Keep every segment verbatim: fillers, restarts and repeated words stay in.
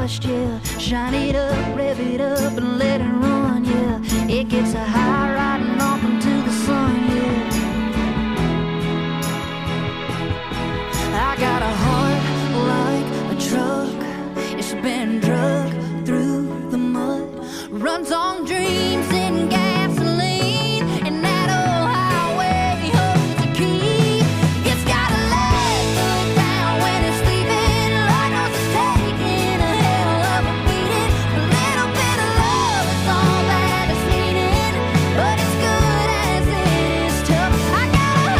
dust, yeah. Shine it up, rev it up, and let it run, yeah. It gets a high riding off into the sun, yeah. I got a heart like a truck. It's been drug through the mud. Runs on dreams and gasoline. And that old highway holds the key. It's got a leg foot down when it's sleeping. Lord knows it's taking a hell of a beating. A little bit of love is all that it's needing. But it's good as it is tough. I got a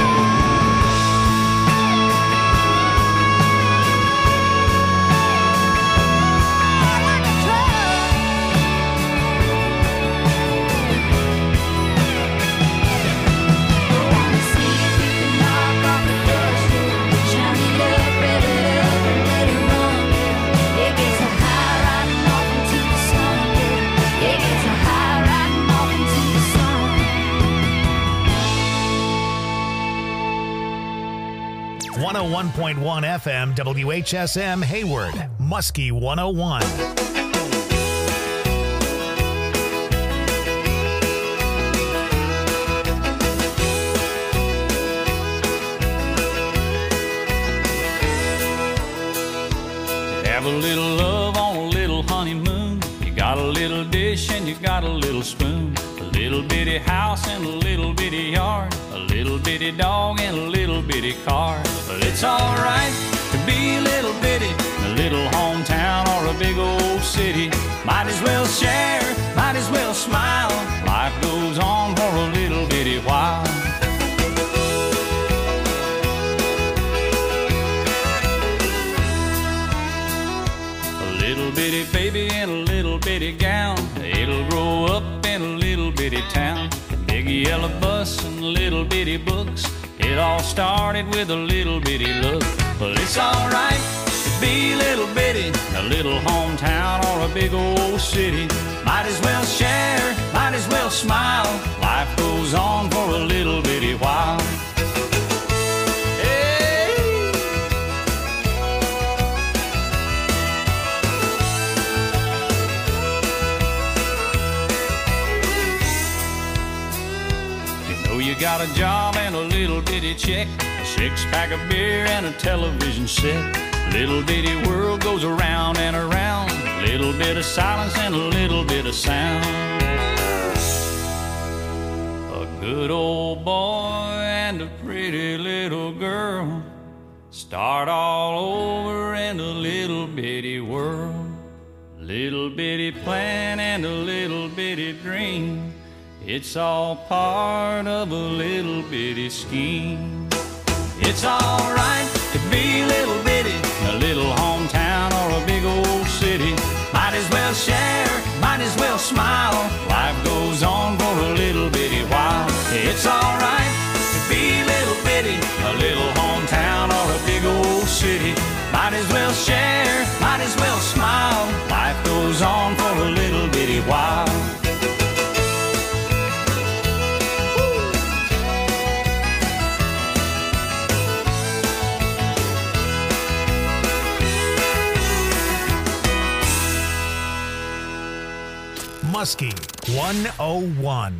heart like a truck. Wanna see if you can knock off the dust, yeah. Shine it up, rev it up, and let it run, yeah. It gets a high riding off into the sun, yeah. It gets a high riding off into the sun. one oh one point one F M, W H S M, Hayward, Muskie one oh one. Have a little love on a little honeymoon. You got a little dish and you got a little spoon. A little bitty house and a little bitty yard. A little bitty dog and a little bitty car. But it's alright to be a little bitty. A little hometown or a big old city. Might as well share, might as well smile. Life goes on for a little bitty while. A little bitty baby in a little bitty gown. It'll grow up in a little bitty town. Big yellow bus and little bitty books. It all started with a little bitty look. But it's alright to be a little bitty. A little hometown or a big old city. Might as well share, might as well smile. Life goes on for a little bitty while. You got a job and a little bitty check, a six pack of beer and a television set. Little bitty world goes around and around. Little bit of silence and a little bit of sound. A good old boy and a pretty little girl start all over in a little bitty world. Little bitty plan and a little bitty dream. It's all part of a little bitty scheme. It's alright to be a little bitty, a little hometown or a big old city. Might as well share, might as well smile. Life goes on for a little bitty while. It's alright to be a little bitty, a little hometown or a big old city. Might as well share, might as well smile. Life goes on for a little bitty while. Muskie one oh one.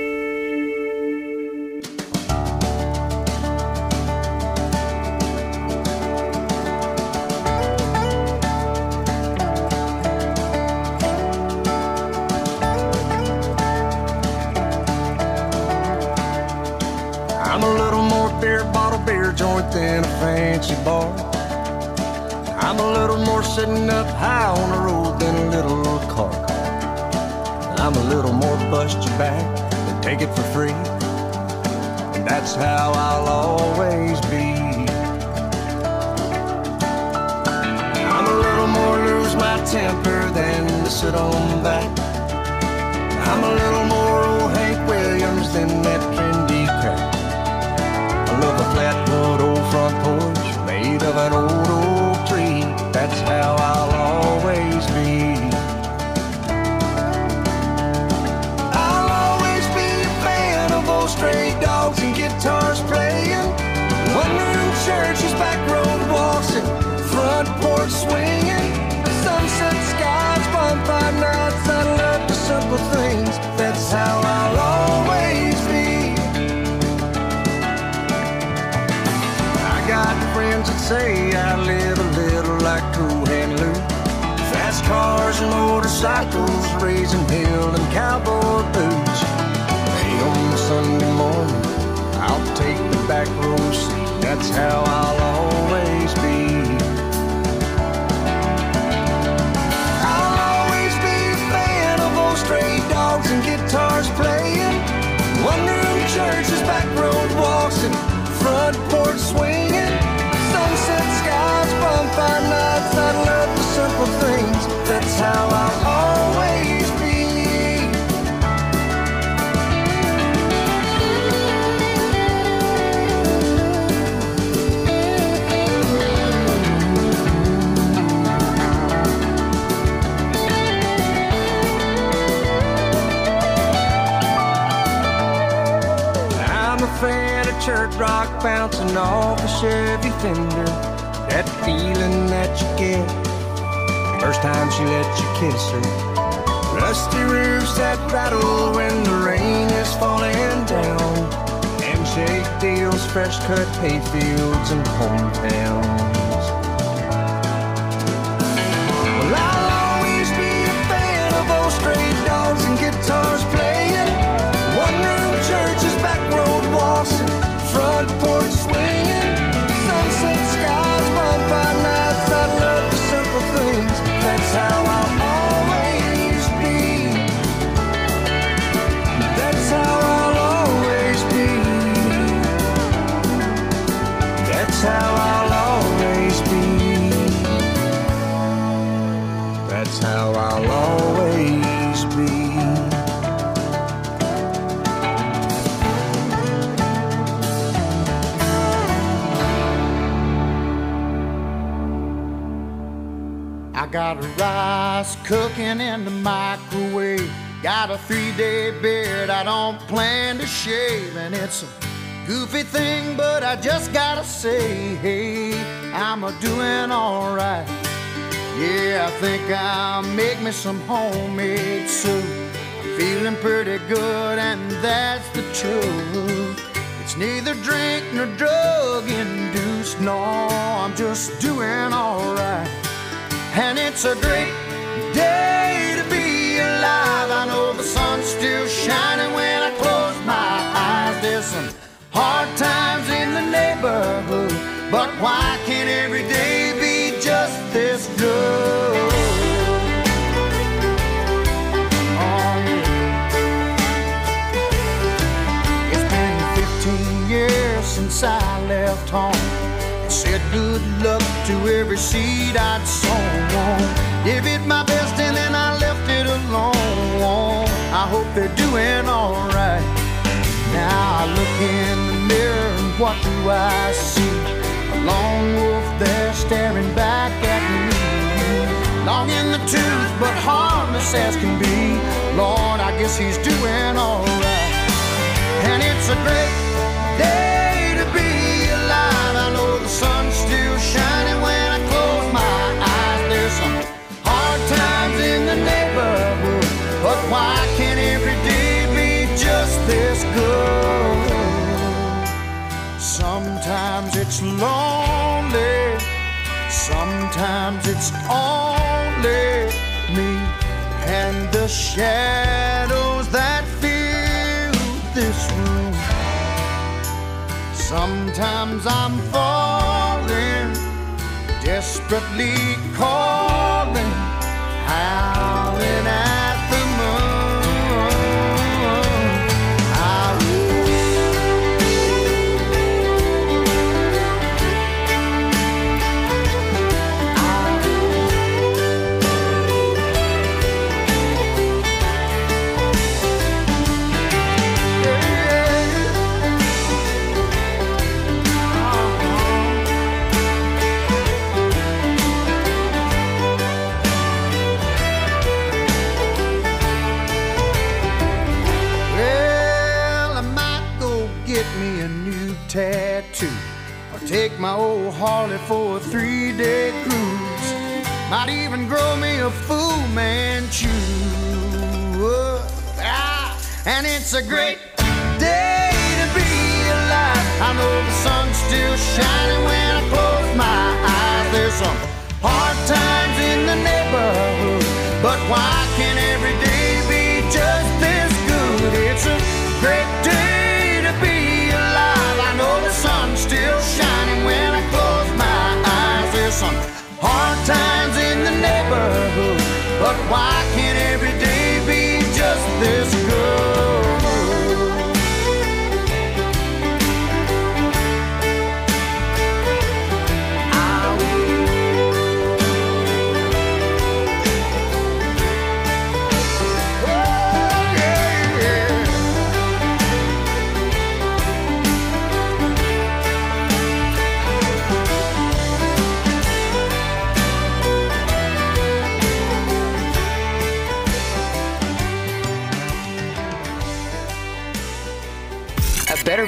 I'm a little more beer bottle, beer joint than a fancy bar. I'm a little more sitting up high on the road than a little car. I'm a little more bust your back than take it for free. And that's how I'll always be. I'm a little more lose my temper than to sit on back. I'm a little more old Hank Williams than that trendy crap. I love a flatwood old front porch made of an old oak tree. That's how I'll always be. I'll always be a fan of old stray dogs and guitars playing, one-room churches, back road walks, and front porch swinging. The sunset's friends that say I live a little like Cool Hand Luke. Fast cars and motorcycles, raising hell and cowboy boots. Hey, on Sunday morning, I'll take the back row seat. That's how I'll always be. I'll always be a fan of old stray dogs and guitars playing. One-room churches, back road walks, and front porch swinging. Sunset skies, bonfire nights. I love the simple things. That's how I'll always be. I'm a fan of church rock bouncing off a Chevy Fender. That feeling that you get first time she let you kiss her. Rusty roofs that rattle when the rain is falling down. Handshake deals, fresh cut hayfields and hometowns. Well, I'll always be a fan of old stray dogs and guitars playing. One-room churches, back road walks, and front porch swinging. Sunset skies, bonfire nights. I love the simple things. That's how I'll always be. That's how I'll always be. That's how I'll always be. That's how I'll always be. I got rice cooking in the microwave. Got a three-day beard I don't plan to shave. And it's a goofy thing, but I just gotta say, hey, I'm a doing all right. Yeah, I think I'll make me some homemade soup. I'm feeling pretty good, and that's the truth. It's neither drink nor drug-induced. No, I'm just doing all right. And it's a great day to be alive. I know the sun's still shining when I close my eyes. There's some hard times in the neighborhood, but why can't every day be just this good? Oh, yeah. It's been fifteen years since I left home. Said good luck to every seed I'd sown. Gave it my best and then I left it alone. I hope they're doing all right. Now I look in the mirror and what do I see? A lone wolf there staring back at me. Long in the tooth but harmless as can be. Lord, I guess he's doing all right. And it's a great day to be alive. I know the sun's still shining when I close my eyes. There's some hard times in the neighborhood, but why can't every day be just this good? Sometimes it's lonely, sometimes it's only me and the shadows that fill this room. Sometimes I'm falling, desperately calling, howling at the moon. I tattoo, or take my old Harley for a three-day cruise. Might even grow me a Fu Manchu. Ah, and it's a great day to be alive. I know the sun's still shining when I close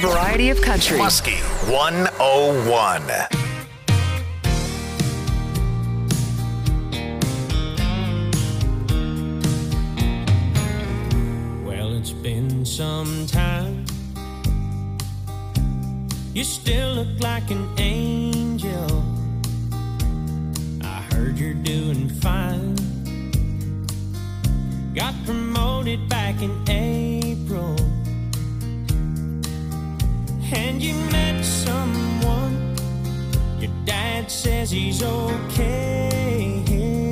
variety of country. Muskie one oh one. Well, it's been some time. You still look like an angel. I heard you're doing fine. Got promoted back in April. And you met someone. Your dad says he's okay.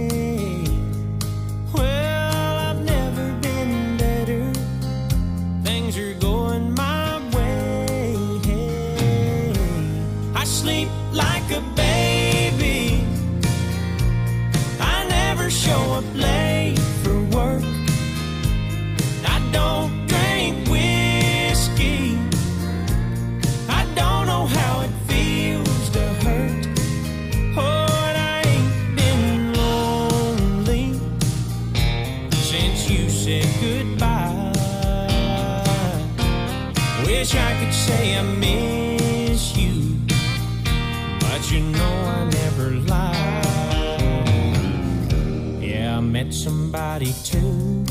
Well, I've never been better. Things are going my way. I sleep like a baby. I never show up late for work. I don't drink whiskey. I don't know how it feels to hurt. Oh, and I ain't been lonely since you said goodbye. Wish I could say I miss you, but you know I never lie. Yeah, I met somebody too.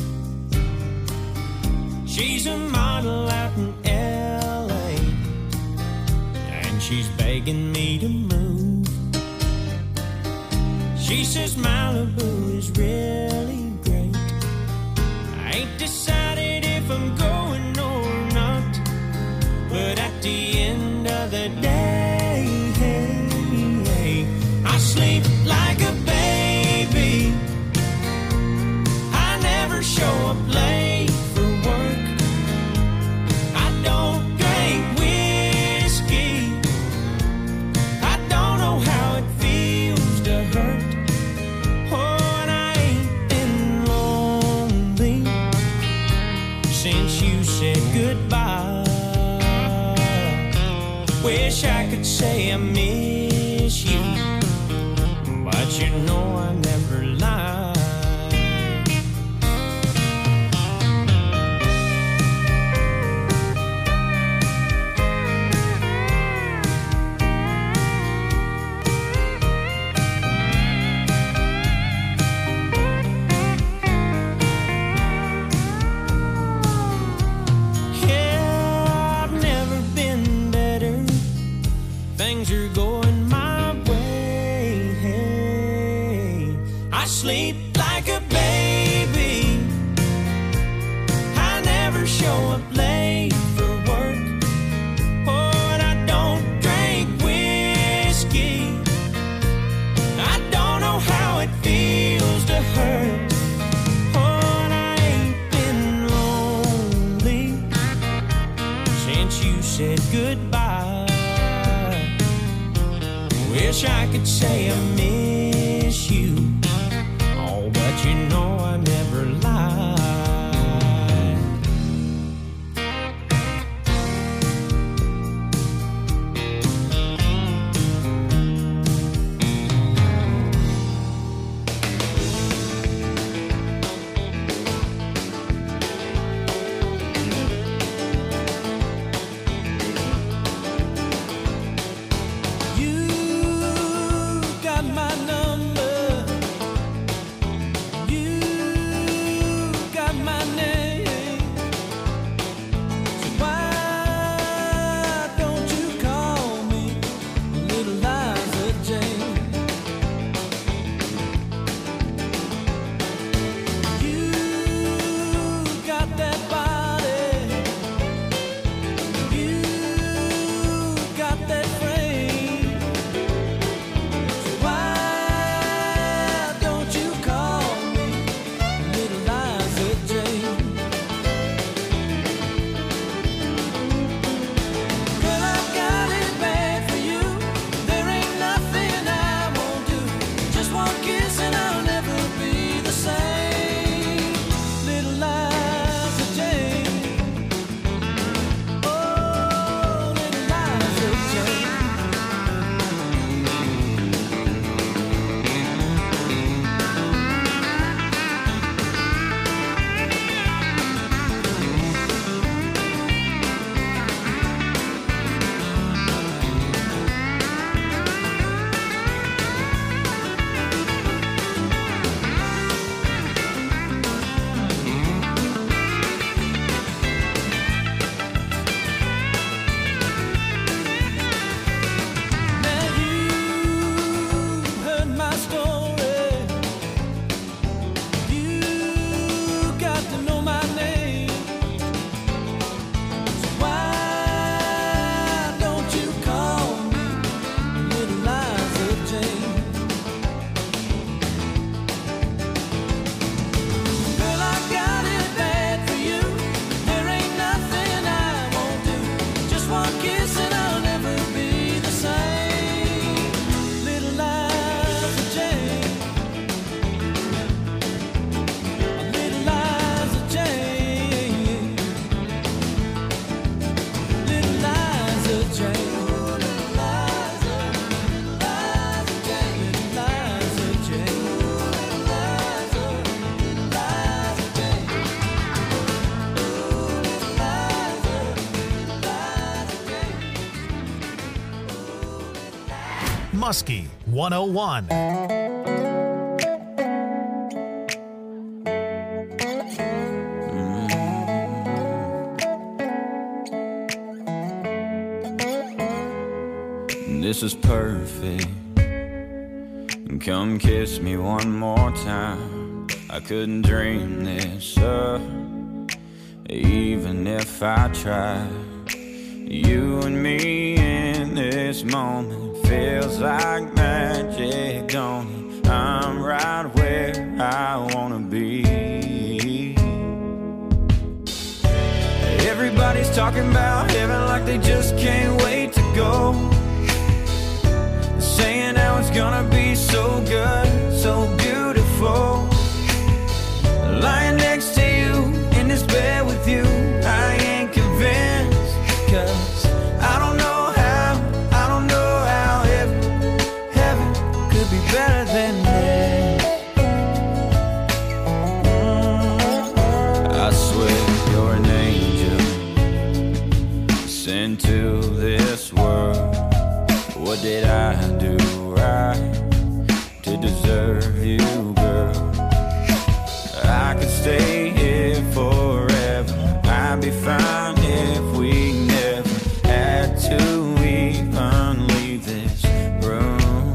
She's a model out in L A, and she's begging me to move. She says Malibu is really great. I ain't decided if I'm going or not, but at the end of the day, I sleep like a baby. I never show up late for work. I don't drink whiskey. I don't know how it feels to hurt. Oh, and I ain't been lonely since you said goodbye. Wish I could say I miss you, but you know I never lie. Yeah, I've never been better. Things are going my way. I sleep like a baby. I never show up late for work. Oh, and I don't drink whiskey. I don't know how it feels to hurt. Oh, and I ain't been lonely since you said goodbye. Wish I could say I miss you, oh, but you know I never lie. You got my number. You Muskie one oh one. This is perfect. Come kiss me one more time. I couldn't dream this up, even if I tried. You and me in this moment feels like magic, don't it? I'm right where I wanna be. Everybody's talking about heaven like they just can't wait to go, saying how it's gonna be so good, so beautiful. Lying next to you in this bed with you, I ain't convinced, 'cause I don't know how, I don't know how heaven, heaven could be better than this. I swear you're an angel sent to this world. What did I do right to deserve you, girl? I could stay here forever. I'd be fine if we never had to even leave this room.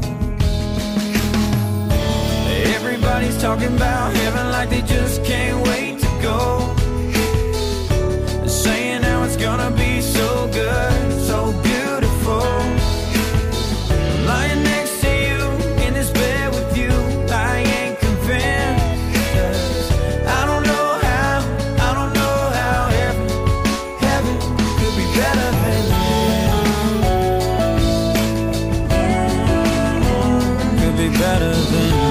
Everybody's talking about heaven like they just can't wait to go, saying how it's gonna be so good, so beautiful. Lying next to you in this bed with you, I ain't convinced, 'cause I don't know how, I don't know how heaven, heaven could be better than this. Could be better than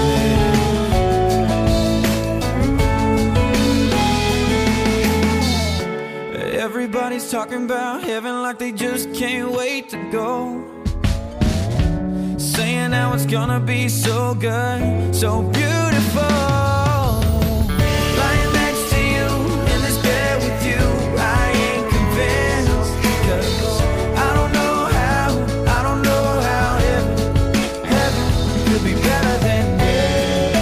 this. Everybody's talking about heaven like they just can't wait to go, saying how it's gonna be so good, so beautiful. Lying next to you in this bed with you, I ain't convinced, 'cause I don't know how, I don't know how heaven, heaven could be better than this.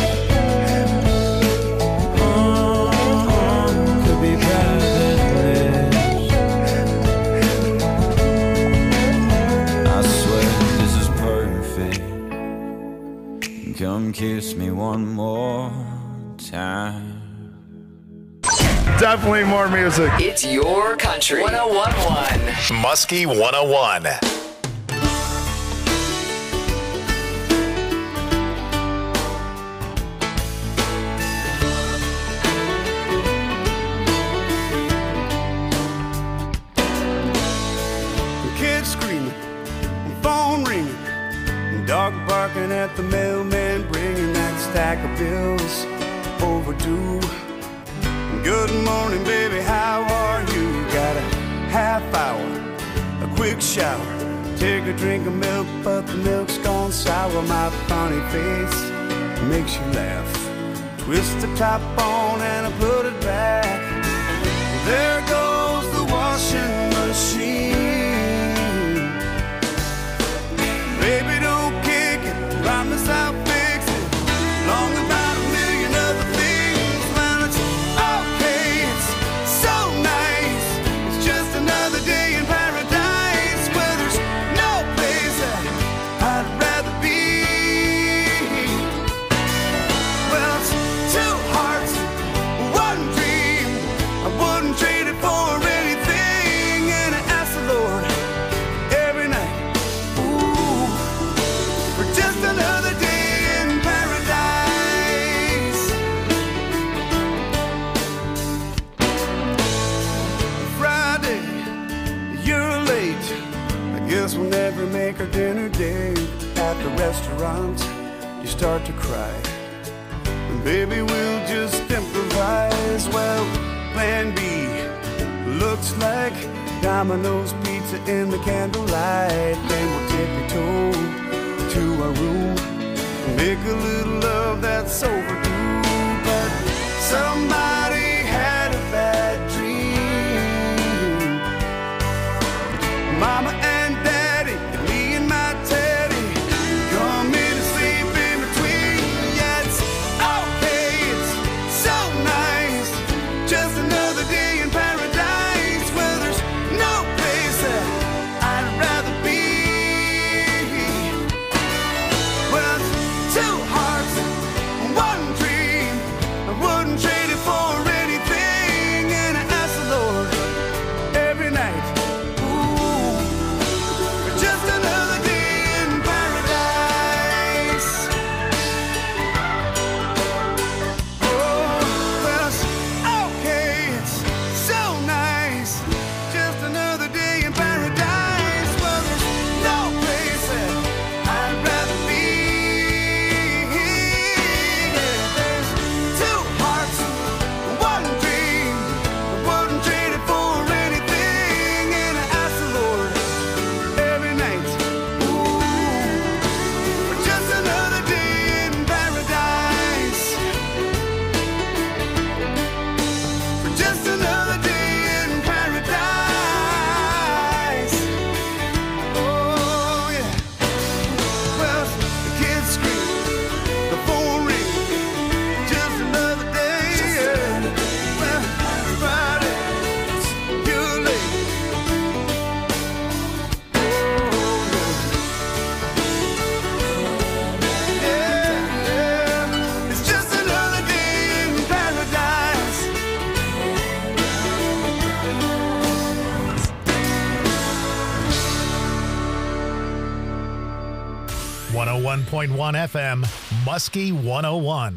Oh, could be better than this. I swear this is perfect. Come kiss me one more time. Definitely more music. It's your country. one oh one point one. Muskie one oh one. Kids screaming, phone ringing, dog barking at the mailman, bringing that stack of bills overdue. Good morning, baby, how are you? Got a half hour, a quick shower, take a drink of milk, but the milk's gone sour. My funny face makes you laugh. Twist the top on and I put it back. There goes the washing machine. Baby, don't kick it, promise I'll fix it. Long about a million other things, man, it's okay, it's so nice. It's just another day in paradise, where there's no place that I'd rather be. Well, it's two hearts, one dream, I wouldn't trade it for anything. And I ask the Lord every night, ooh, for just another day in paradise. Friday, you're late. I guess we'll never make our dinner date. At the restaurant, you start to cry. And baby, we'll just improvise. Well, plan B looks like Domino's pizza in the candlelight. Then we'll tippy-toe to our room, make a little love that's overdue. But somebody had a bad dream. Mama and Daddy, and me and my Teddy, one oh one point one F M, Muskie one oh one.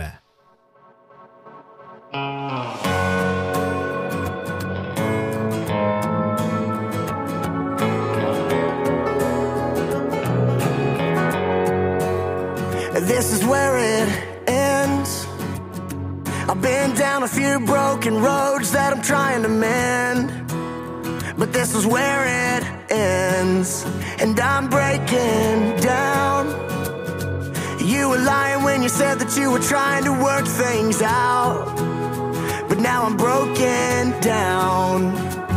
This is where it ends. I've been down a few broken roads that I'm trying to mend, but this is where it ends, and I'm breaking down. You were lying when you said that you were trying to work things out, but now I'm broken down.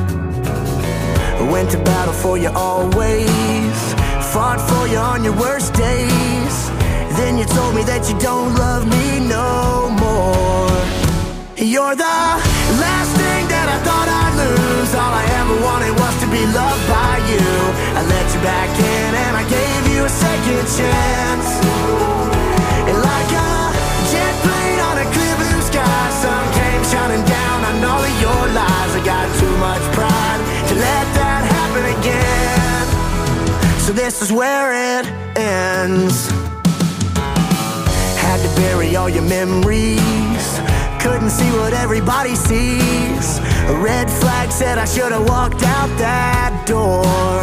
I went to battle for you always, fought for you on your worst days. Then you told me that you don't love me no more. You're the last thing that I thought I'd lose. All I ever wanted was to be loved by you. I let you back in and I gave you a second chance. And like a jet plane on a clear blue sky, sun came shining down on all of your lies. I got too much pride to let that happen again. So this is where it ends. Had to bury all your memories, couldn't see what everybody sees. A red flag said I should have walked out that door.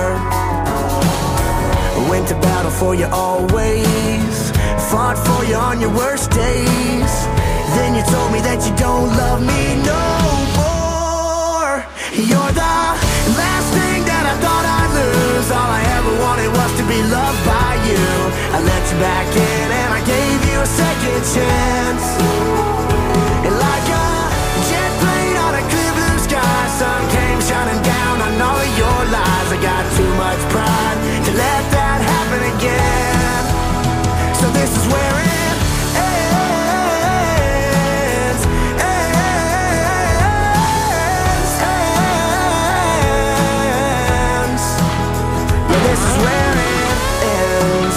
I went to battle for you always, fought for you on your worst days. Then you told me that you don't love me no more. You're the last thing that I thought I'd lose. All I ever wanted was to be loved by you. I let you back in and I gave you a second chance. And like a jet plane on a clear blue sky, sun came shining down on all of your lies. I got too much pride to let that happen again. So this is where it ends, ends, ends. Yeah, this is where it ends.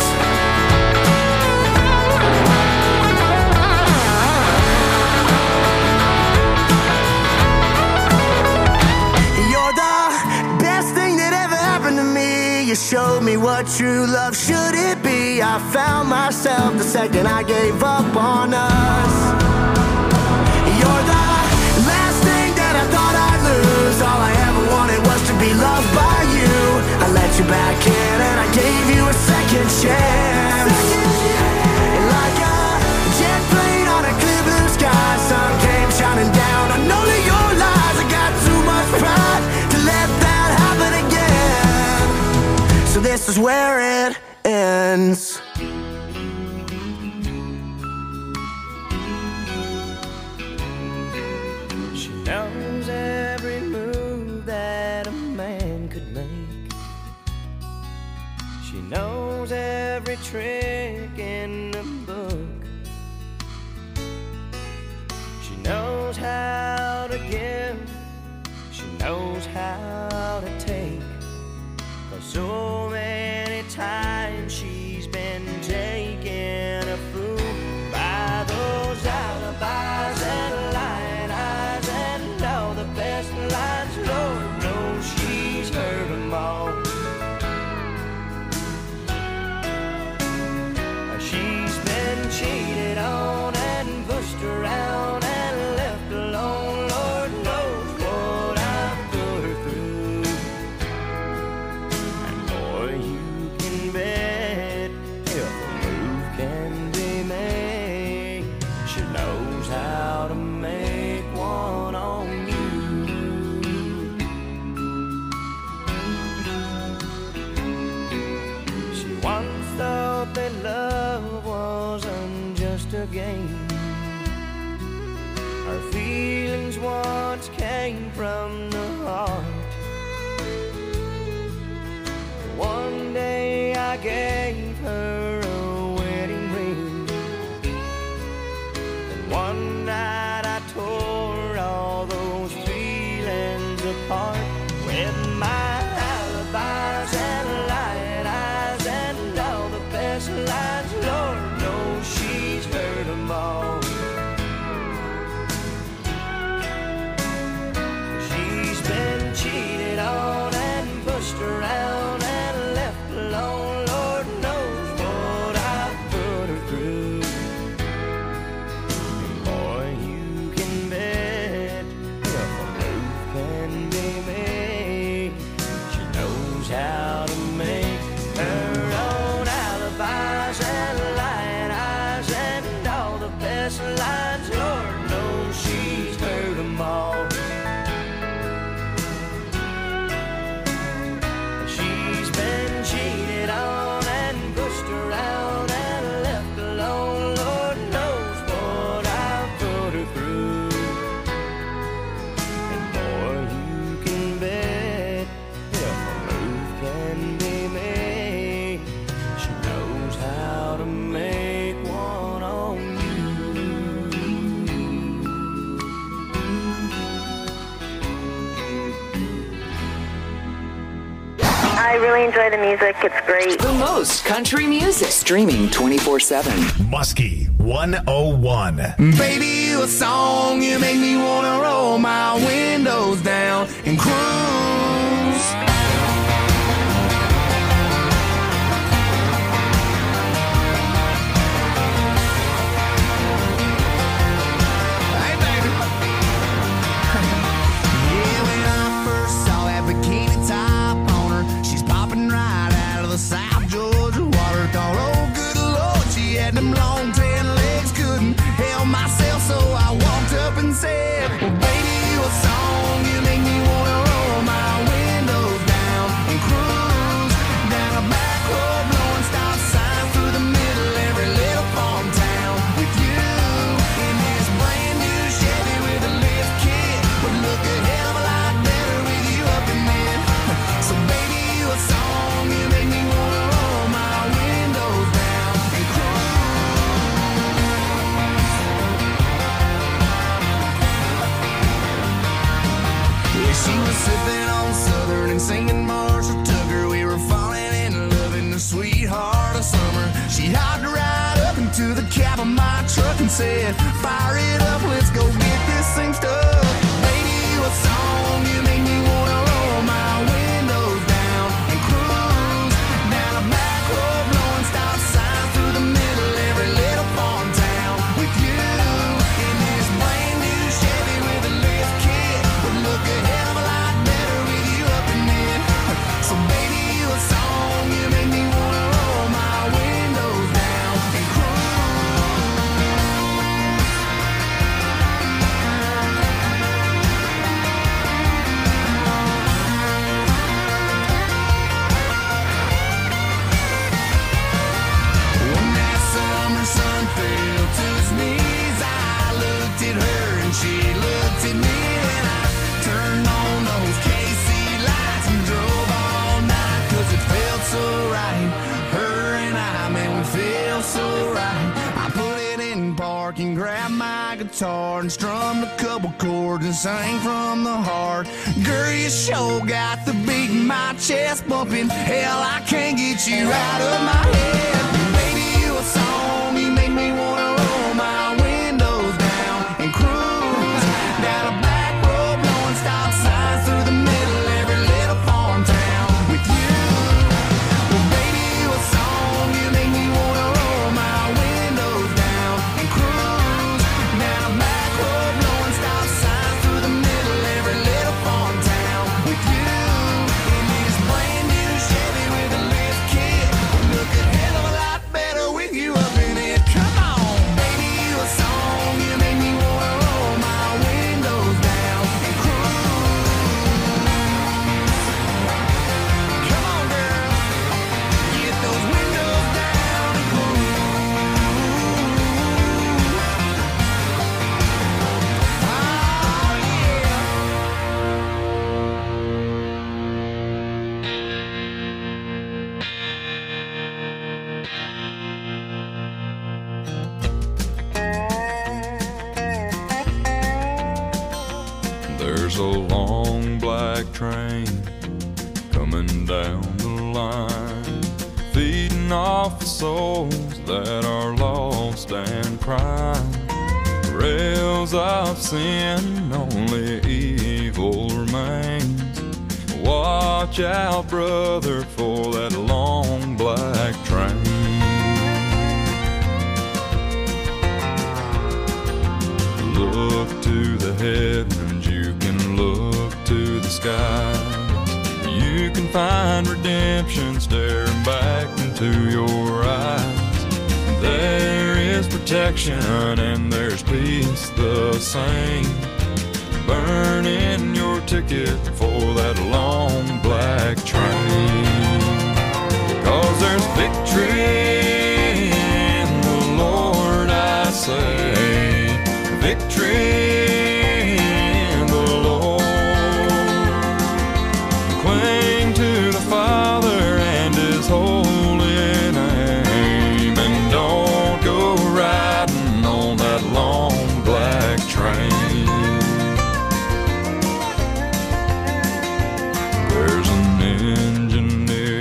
You showed me what true love should it be. I found myself the second I gave up on us. You're the last thing that I thought I'd lose. All I ever wanted was to be loved by you. I let you back in and I gave you a second chance. And like a jet plane on a clear blue sky, sun came shining down on all of your lies. I got too much pride to let that happen again. So this is where it ends. She knows every move that a man could make. She knows every trick in the book. She knows how to give. She knows how to take. So many times she's been taken a fool by those alibis and lying eyes and all the best lines. Lord knows she's heard them all. She's been cheated on and pushed around and left alone. Lord knows what I've put her through. You can bet if a move can be made, she knows how to make one on you. She once thought that love wasn't just a game. Her feelings once came from the heart. One day I gave her a wedding ring, and one night I tore all those feelings apart with my alibis and lying eyes and all the best lines. Lord knows she's heard them all. She's been cheated on and pushed around and left alone. Lord really enjoy the music. It's great. The most country music. Streaming twenty-four seven. Muskie one oh one. Baby, you a song, you make me wanna roll my windows down and cruise. Hey, baby. Yeah, when I first saw that bikini top on her, she's popping right out of the South Georgia water. Thought, oh, good Lord, she had them long tan legs, couldn't help myself, so I walked up and said, well, baby, you a song, you make me wanna roll my windows down and cruise down a back road, blowing stop signs through the middle every little farm town with you in this brand new Chevy with a lift kit. Would look a hell of a lot better with you up in it. So baby, you a song, you make me wanna roll my windows down and cruise. Yeah, she was sipping on Southern and singing Marshall Tucker. We were falling in love in the sweetheart of summer. She hopped right up into the cab of my truck and said, fire it up, let's go get this thing stuck. Baby, you a song, you make me wanna roll my windows down and cruise down a back road, blowing stop signs through the middle every little farm town with you in this brand new Chevy with a lift kit. Would look a hell of a lot better with you up in it. So baby, you a song, you make me wanna roll my windows down and cruise. When that summer sun fell to his knees, I looked at her and she looked at me, and I turned on those K C lights and drove all night, 'cause it felt so right. Her and I, man, we feel so right. I put it in park and grabbed my guitar and strummed a couple chords and sang from the heart. Girl, you sure got the beat in my chest bumping. Hell, I can't get you out of my head. Baby, you a song, you make me wanna roll my windows down and cruise down a back road, blowing stop signs through the middle every little farm town with you. Well, baby, you a song, you make me wanna roll my windows down and cruise down a back road, blowing stop signs through the middle every little farm town with you in this brand new Chevy with a lift kit. Look a hell of a lot better with you up in it. Come on, baby, you a song, you make me wanna roll my windows down and cruise. Come on, girl, get those windows down and cruise. Oh, yeah. There's a long black train coming down the line, feeding off the souls that are lost and crying. Rails of sin, only evil remains. Watch out, brother, for that long black train. Look to the heavens, you can look to the skies. You can find redemption staring back into your eyes. There is protection and there's peace the same. Burn in your ticket for that long black train. 'Cause there's victory in the Lord, I say. Victory in the Lord. Cling to the Father and His holy name, and don't go riding on that long black train. There's an engineer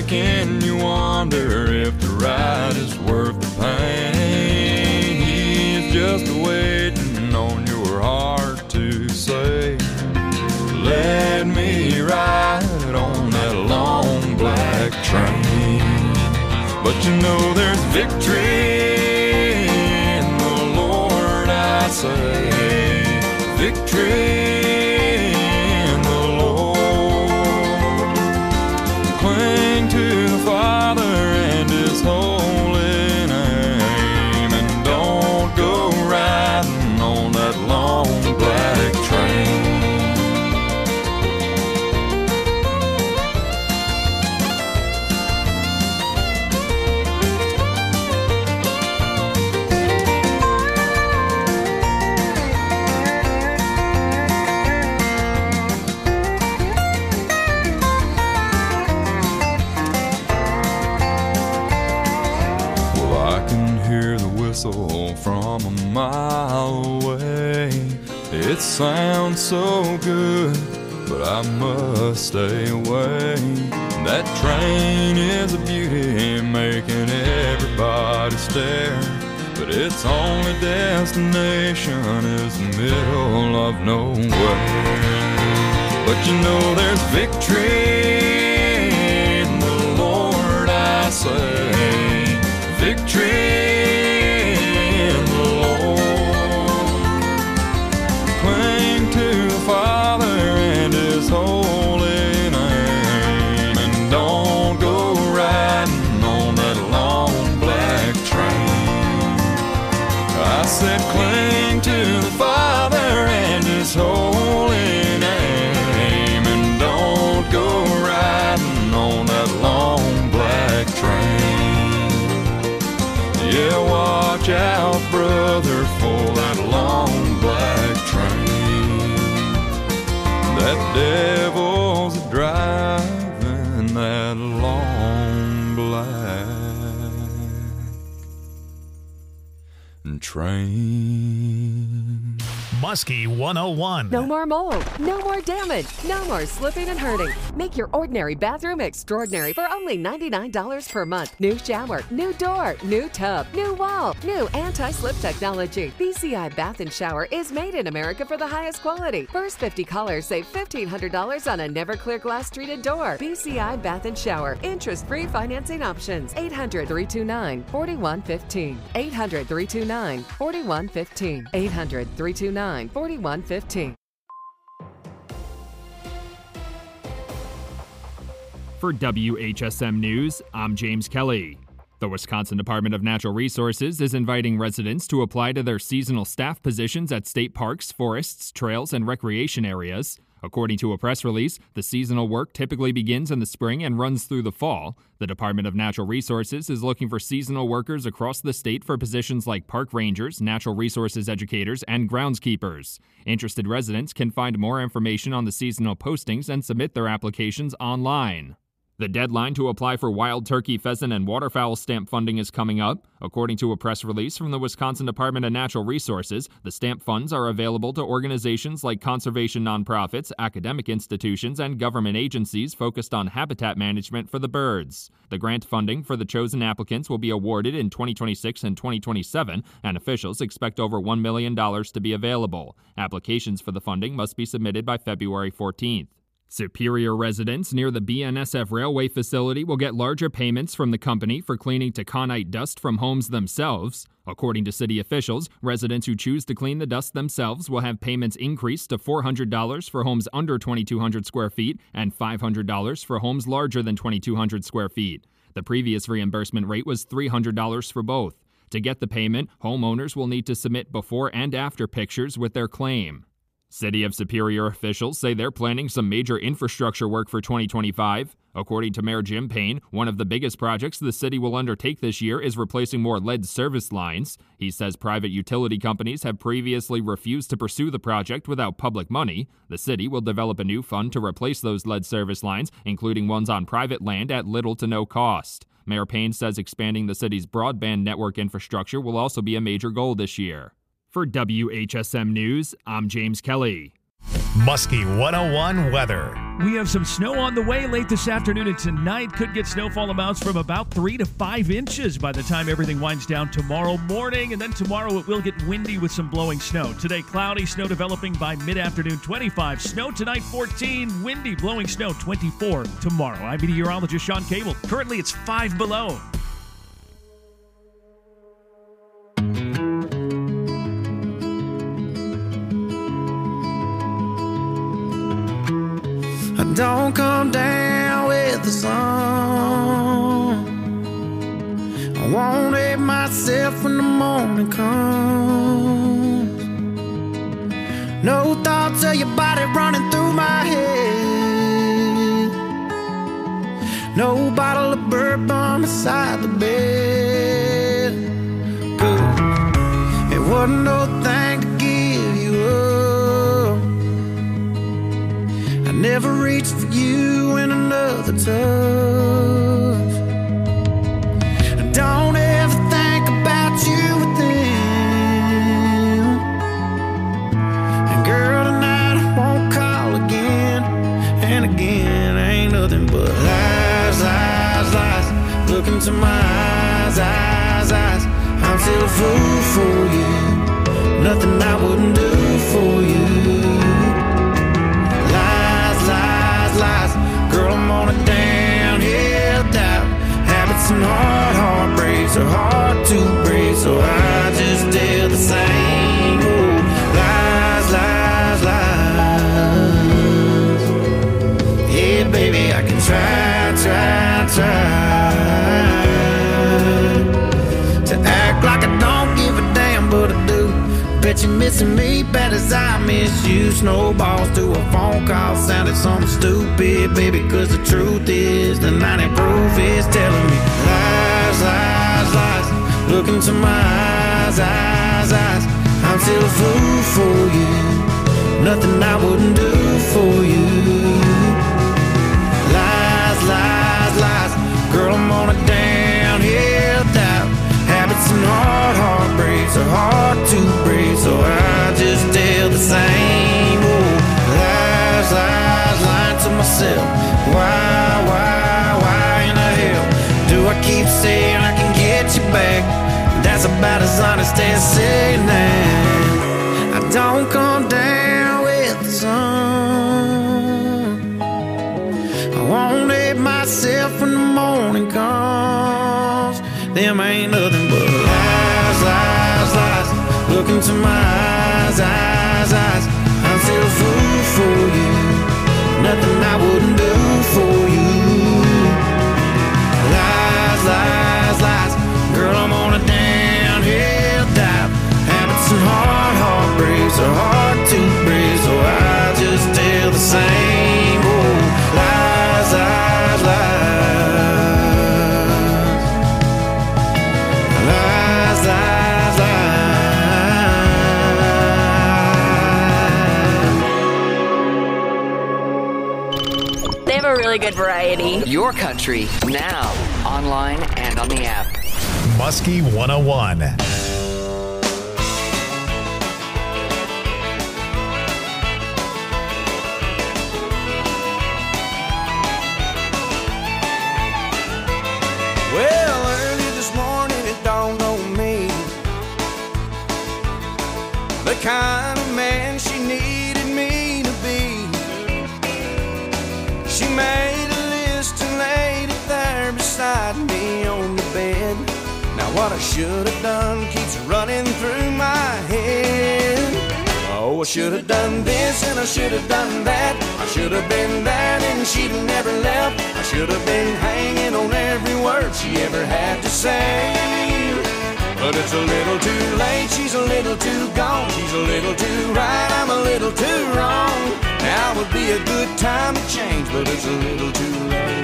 making you wonder if the ride is worth the pain. He's just waiting on your heart to say, let me ride on that long black train. But you know there's victory in the Lord, I say. Victory in the Lord. Cling to the Father and His holy name, and don't go riding on that long black train. From a mile away, it sounds so good, but I must stay away. That train is a beauty, making everybody stare, but its only destination is the middle of nowhere. But you know there's victory in the Lord, I say. Victory. Father and His holy name, and don't go riding on that long black train. I said cling to the Father and His holy name, and don't go riding on that long black train. Yeah, watch out, brother, for that long black train. That devil's driving that long black train. Muskie one oh one. No more mold, no more damage, no more slipping and hurting. Make your ordinary bathroom extraordinary for only ninety-nine dollars per month. New shower, new door, new tub, new wall, new anti-slip technology. B C I Bath and Shower is made in America for the highest quality. First fifty callers save fifteen hundred dollars on a never clear glass treated door. B C I Bath and Shower. Interest-free financing options. eight hundred, three two nine, four one one five. eight hundred, three two nine, four one one five. eight hundred, three two nine, four one one five. For W H S M News, I'm James Kelly. The Wisconsin Department of Natural Resources is inviting residents to apply to their seasonal staff positions at state parks, forests, trails, and recreation areas. According to a press release, the seasonal work typically begins in the spring and runs through the fall. The Department of Natural Resources is looking for seasonal workers across the state for positions like park rangers, natural resources educators, and groundskeepers. Interested residents can find more information on the seasonal postings and submit their applications online. The deadline to apply for wild turkey, pheasant, and waterfowl stamp funding is coming up. According to a press release from the Wisconsin Department of Natural Resources, the stamp funds are available to organizations like conservation nonprofits, academic institutions, and government agencies focused on habitat management for the birds. The grant funding for the chosen applicants will be awarded in twenty twenty-six and twenty twenty-seven, and officials expect over one million dollars to be available. Applications for the funding must be submitted by February fourteenth. Superior residents near the B N S F railway facility will get larger payments from the company for cleaning taconite dust from homes themselves. According to city officials, residents who choose to clean the dust themselves will have payments increased to four hundred dollars for homes under twenty-two hundred square feet and five hundred dollars for homes larger than twenty-two hundred square feet. The previous reimbursement rate was three hundred dollars for both. To get the payment, homeowners will need to submit before and after pictures with their claim. City of Superior officials say they're planning some major infrastructure work for twenty twenty-five. According to Mayor Jim Payne, one of the biggest projects the city will undertake this year is replacing more lead service lines. He says private utility companies have previously refused to pursue the project without public money. The city will develop a new fund to replace those lead service lines, including ones on private land at little to no cost. Mayor Payne says expanding the city's broadband network infrastructure will also be a major goal this year. For W H S M News, I'm James Kelly. Muskie one oh one weather. We have some snow on the way late this afternoon and tonight. Could get snowfall amounts from about three to five inches by the time everything winds down tomorrow morning. And then tomorrow it will get windy with some blowing snow. Today, cloudy, snow developing by mid-afternoon, twenty-five. Snow tonight, fourteen. Windy, blowing snow, twenty-four tomorrow. I'm meteorologist Sean Cable. Currently, it's five below. Don't come down with the sun. I won't hate myself when the morning comes. No thoughts of your body running through my head. No bottle of bourbon beside the bed. Good. It wasn't no thing to give you up. Never reached for you in another touch. Don't ever think about you with them. And girl, tonight I won't call again. And again, ain't nothing but lies, lies, lies. Look into my eyes, eyes, eyes. I'm still a fool for you. Nothing I wouldn't do for you. Lies. Girl, I'm on a downhill doubt. Habits and hard heartbreaks are hard to break, so I just tell the same old lies, lies, lies. Yeah, baby, I can try, try, try to act like I don't give a damn, but I do. Bet you're missing me bad as I miss you. Snowballs to a phone call sounded something stupid, baby, cause the truth is the ninety proof is telling me lies, lies, lies. Look into my eyes, eyes, eyes. I'm still a fool for you. Nothing I wouldn't do for you. Lies, lies, lies. Girl, I'm on a downhill doubt. Habits and hard heartbreaks are hard to break, so I just tell the same old lies, lies, lying to myself. Why, why, why in the hell do I keep saying I can get you back? That's about as honest as saying that I don't come down with the sun. I won't hate myself when the morning comes. Them ain't nothing but lies, lies, lies. Look into my eyes, eyes, eyes. I'm still a fool for you. Nothing I wouldn't do for you. Lies, lies, lies. Girl, I'm on a downhill dive. Habits and hard heartbreaks are hard to break, so I just tell the same old lies, lies, lies. Lies, lies, lies. They have a really good variety. Your country, now, online and on the app. Muskie one oh one. Well, early this morning it dawned on me the kind of man she needed me to be. She made a list and laid it there beside me on the bed. Now what I should have done keeps running through my head. Oh, I should have done this and I should have done that. I should have been that and she'd have never left. I should have been hanging on every word she ever had to say. But it's a little too late, she's a little too gone. She's a little too right, I'm a little too wrong. Now would be a good time to change, but it's a little too late.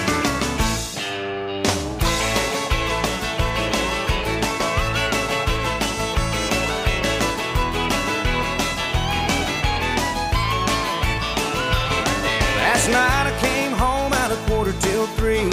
Last night I came home at a quarter till three,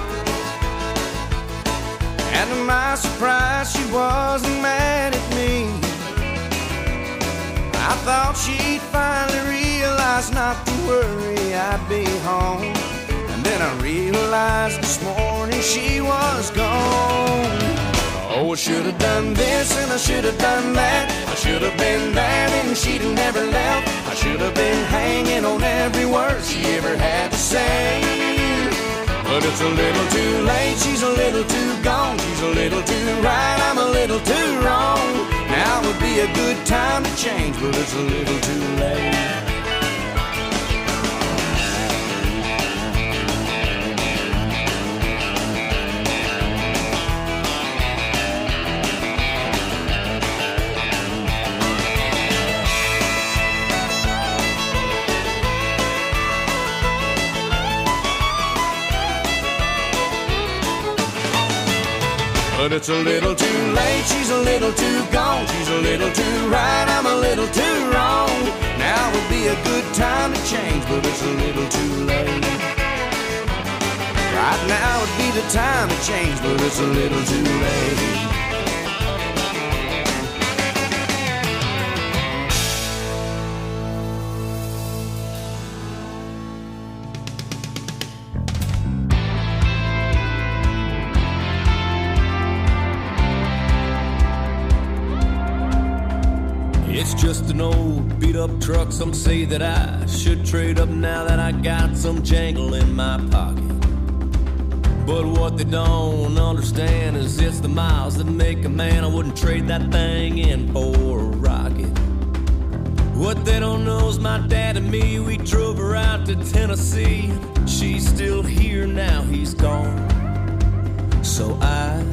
and to my surprise she wasn't mad at me. I thought she'd finally realize promised not to worry, I'd be home. And then I realized this morning she was gone. Oh, I should have done this and I should have done that. I should have been there and she'd have never left. I should have been hanging on every word she ever had to say. But it's a little too late, she's a little too gone. She's a little too right, I'm a little too wrong. Now would be a good time to change, but it's a little too late. But it's a little too late, she's a little too gone. She's a little too right, I'm a little too wrong. Now would be a good time to change, but it's a little too late. Right now would be the time to change, but it's a little too late. It's just an old beat-up truck. Some say that I should trade up now that I got some jangle in my pocket. But what they don't understand is it's the miles that make a man. I wouldn't trade that thing in for a rocket. What they don't know is my dad and me, we drove her out to Tennessee. She's still here now, he's gone. So I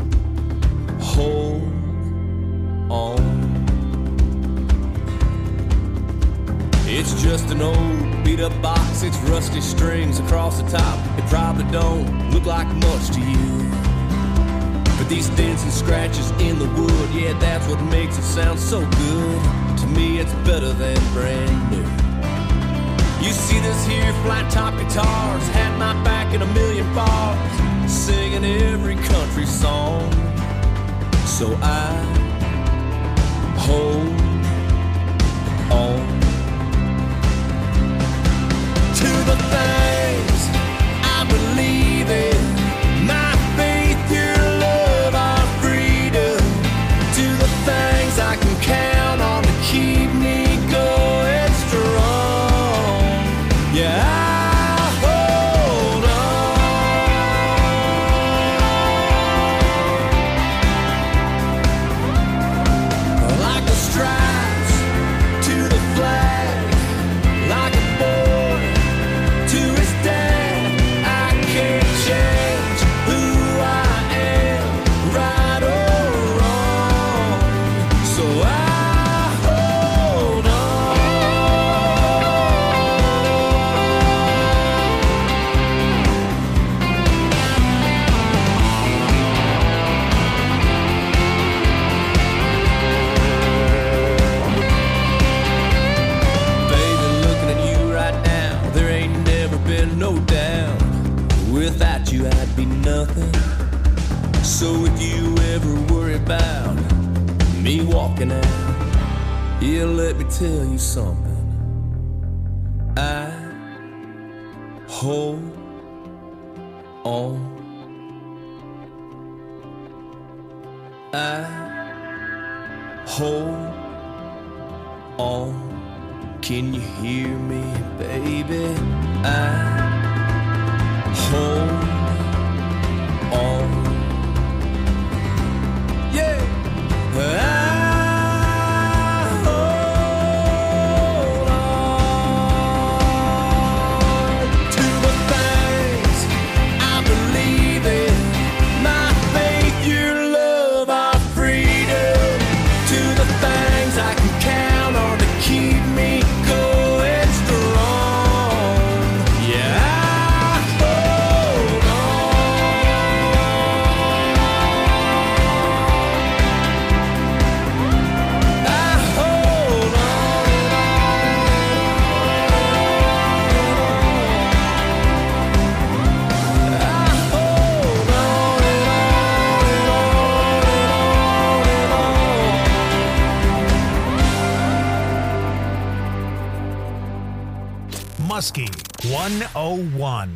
hold on. It's just an old beat-up box, it's rusty strings across the top. It probably don't look like much to you, but these dents and scratches in the wood, yeah, that's what makes it sound so good. To me, it's better than brand new. You see this here flat-top guitars had my back in a million bars, singing every country song. So I hold on to the things I believe in, my faith, your love, our freedom, to the things I can count on to keep me going strong. Yeah, I hold on like the stripes to the flag, like a boy to his dad. I can't change who I am, right or wrong. So I hold Baby, looking at you right now, there ain't never been no doubt. Without you, I'd be nothing. So if you ever worry about me walking out, yeah, let me tell you something. I hold on. I hold on. Can you hear me, baby? I hold on. Yeah. I hold on to the things I believe in, my faith, your love, our freedom, to the things I can count on to keep me going strong. Yeah, I hold on. Muskie one oh one.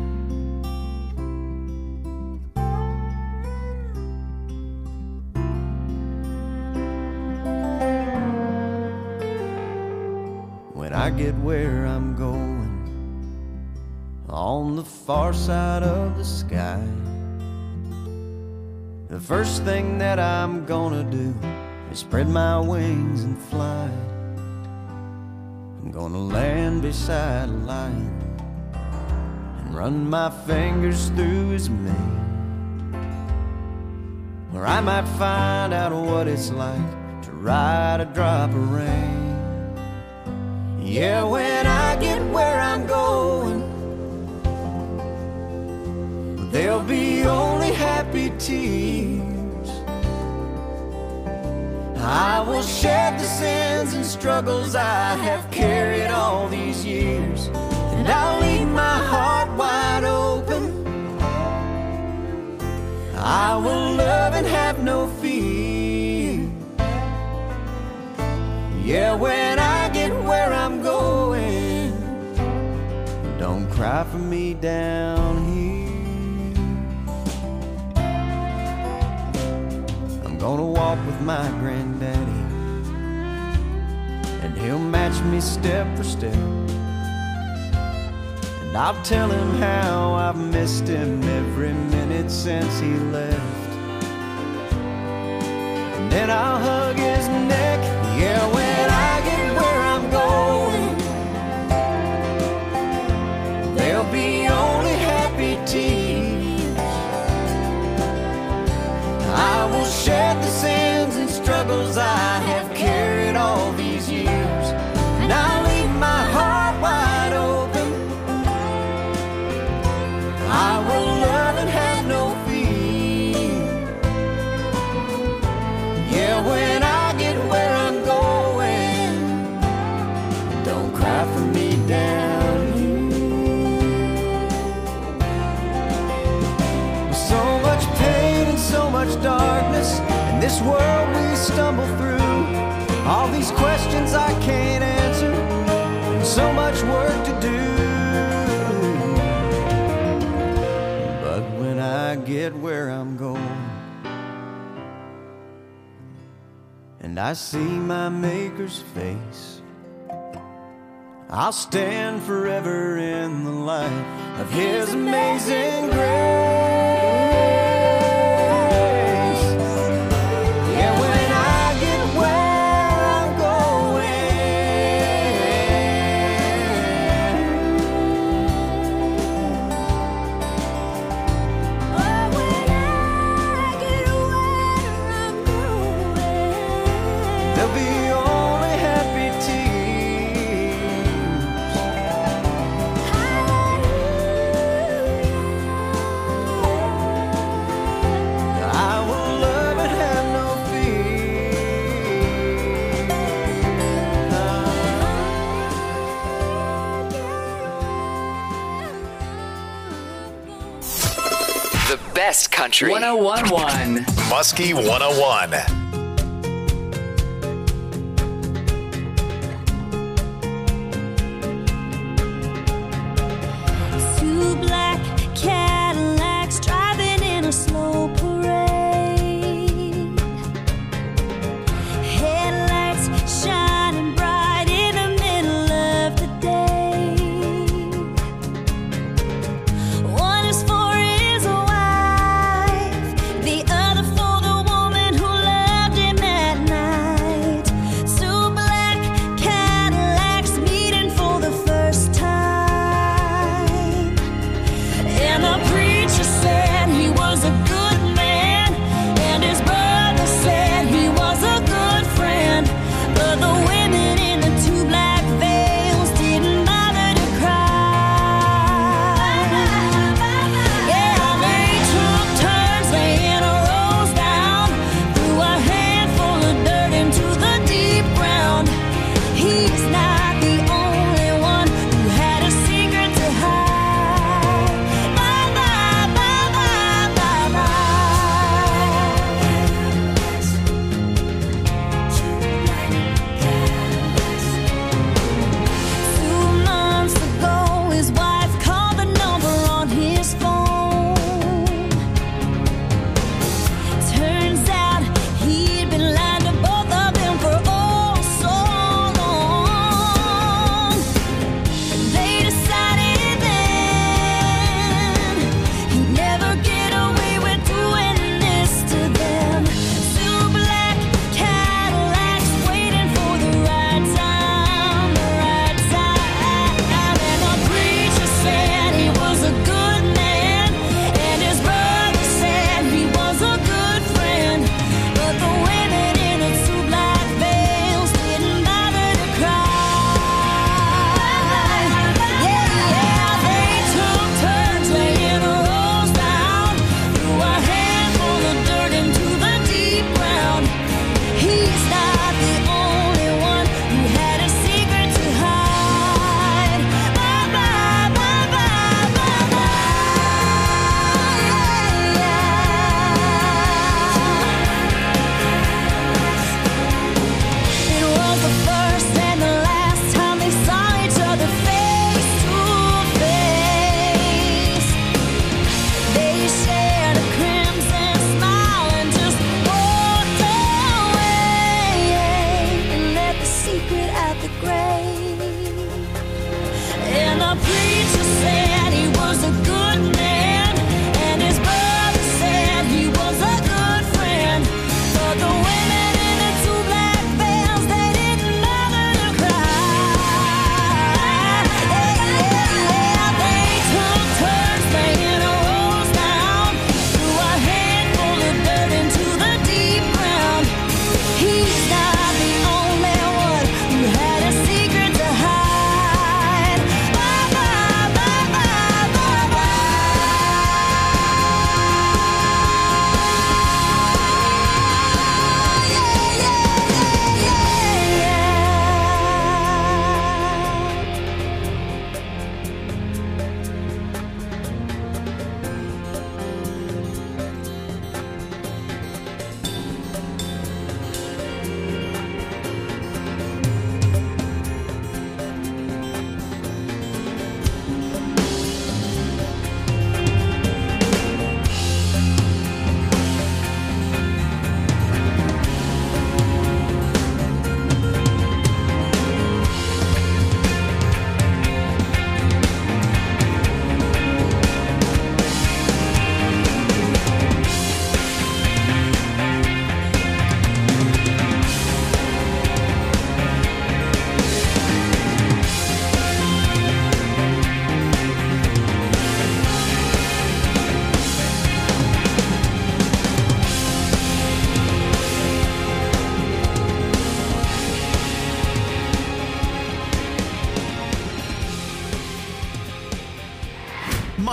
When I get where I'm going, on the far side of the sky, the first thing that I'm gonna do is spread my wings and fly. I'm gonna land beside a lion and run my fingers through his mane, where I might find out what it's like to ride a drop of rain. Yeah, when I get where I'm going, there'll be only happy tears. I will shed the sins and struggles I have carried all these years, and I'll leave my heart wide open. I will love and have no fear. Yeah, when I get where I'm going, don't cry for me down here. I'm gonna walk with my granddaddy, and he'll match me step for step, and I'll tell him how I've missed him every minute since he left. And then I'll hug his neck. Yeah, when I get where I'm going, there'll be only happy tears. I will shed the sins and struggles I have carried all these years, and I'll leave my heart wide open. I will love and have no fear. Yeah, when I get where I'm going, don't cry for me down here. With so much pain and so much darkness in this world we stumble through, all these questions I can't answer, and so much work to do. But when I get where I'm going, and I see my Maker's face, I'll stand forever in the light of His amazing grace. Yeah, when I get where I'm going, there'll be only happy tears. I will love and have no The best country. one oh one point one. Muskie one oh one. Two black Cadillacs driving in a slow parade. Headlights shining bright in the middle of the day. One is for his wife, the other for the woman who loves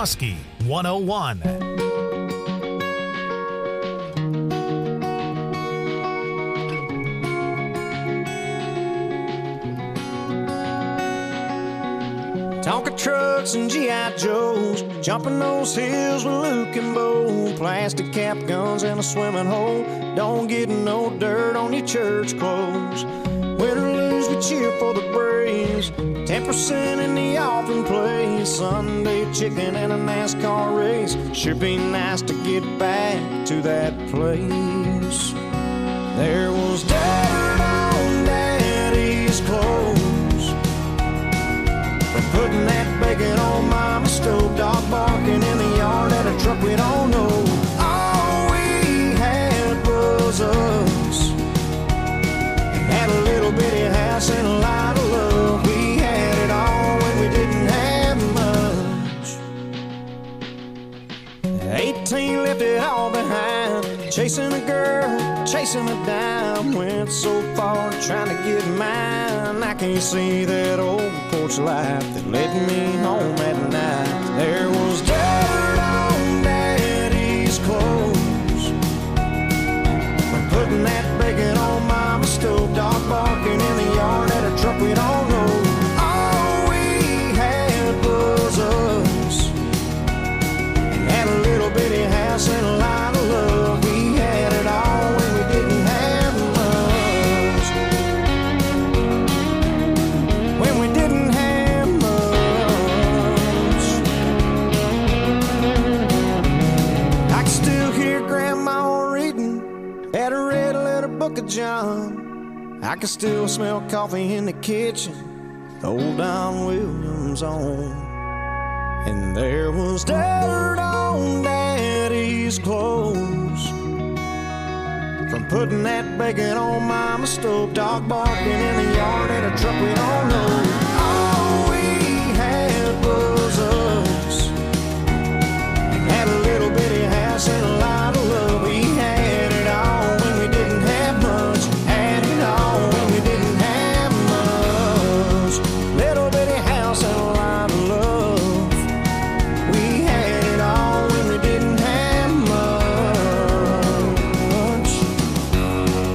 Muskie one oh one. Tonka trucks and G I Joes, jumping those hills with Luke and Bo. Plastic cap guns and a swimming hole. Don't get no dirt on your church clothes. Win or lose, we cheer for the Braves. Ten percent in the offering place. Sunday chicken and a NASCAR race. Sure be nice to get back to that place. There was dirt on Daddy's clothes. Putting that bacon on Mama's stove, dog barking in the yard at a truck we don't know. All we had was us. Had a little bitty house and a lot of love. We had it all when we didn't have much. eighteen left it all behind. Chasing a girl, chasing a dime. Went so far trying to get mine. I can't see that old porch light that led me home at night. There was dirt on Daddy's clothes. From putting that bacon on Mama's stove, dog barking in the yard at a truck we don't know. All we had was us. Had a little bitty house and a lot of love. We had it all when we didn't have much. When we didn't have much. I can still hear Grandma reading at a red letter book of John. I can still smell coffee in the kitchen, old Don Williams on. And there was dirt on Daddy's clothes. From putting that bacon on Mama's stove, dog barking in the yard at a truck we don't know. All we had was us.